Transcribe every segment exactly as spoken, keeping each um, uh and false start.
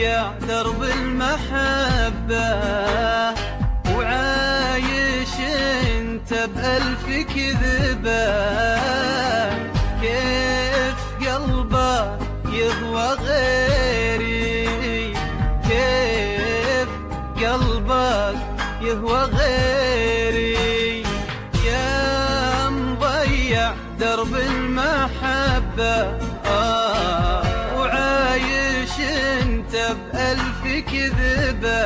مضيع درب المحبة وعايش انت بألف كذبة. كيف قلبك يهوى غيري، كيف قلبك يهوى غيري، يا مضيع درب المحبة آه وعايش انت بألف كذبة.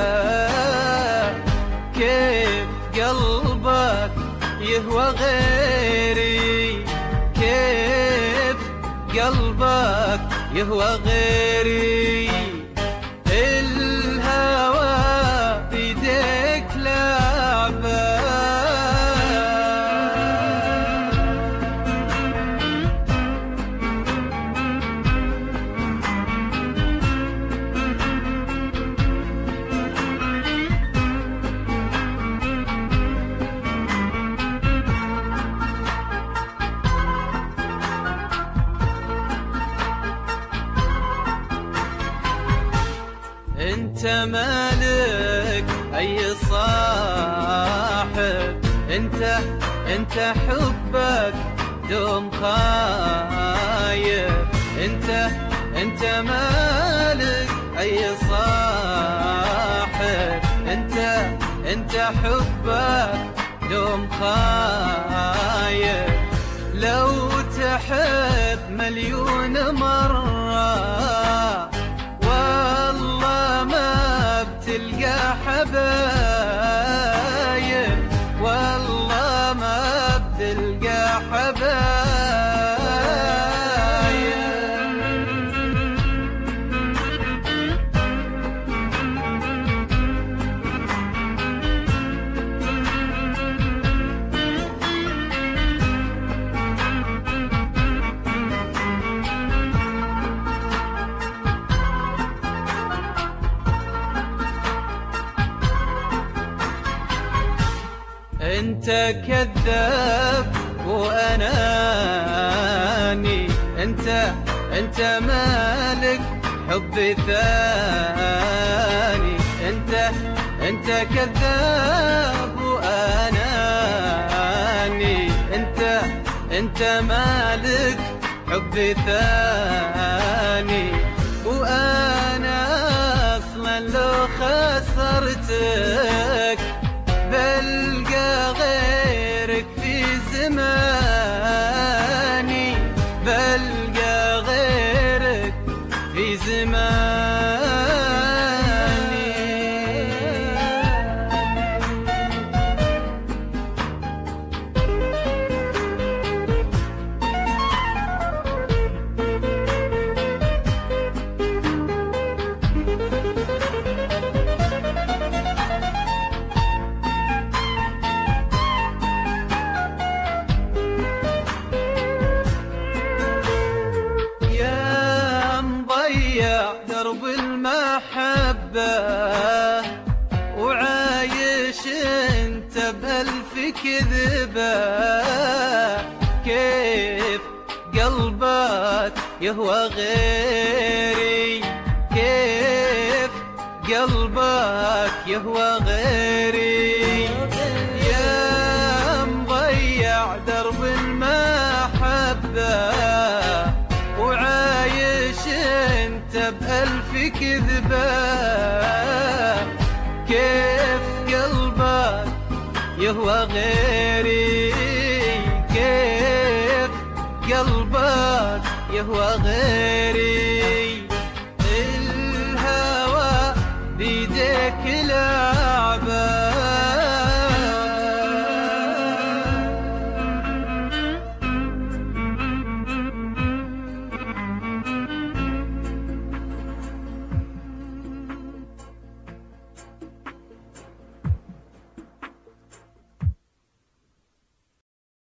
كيف قلبك يهوى غيري، كيف قلبك يهوى غيري، الهوى بيديك لعبة. انت مالك اي صاحب، انت انت حبك دوم خايب. انت انت مالك اي صاحب، انت انت حبك دوم خايب. لو تحب مليون مرة والله ما بتلقى حبايب، والله ما بتلقى حبايب. انت كذاب واناني، انت انت مالك حب ثاني. انت انت كذاب واناني، انت انت مالك حب ثاني. وانا اصلا لو خسرتك بلقى غيرك في زماني، بلقى غيرك في زماني. درب المحبة وعايش انت بألف كذبة. كيف قلبك يهوى غيري، كيف قلبك يهوى غيري، يا مضيع درب المحبة وعايش انت بألف كذبة. كيف قلبك يهوى غيري، كيف قلبك يهوى غيري.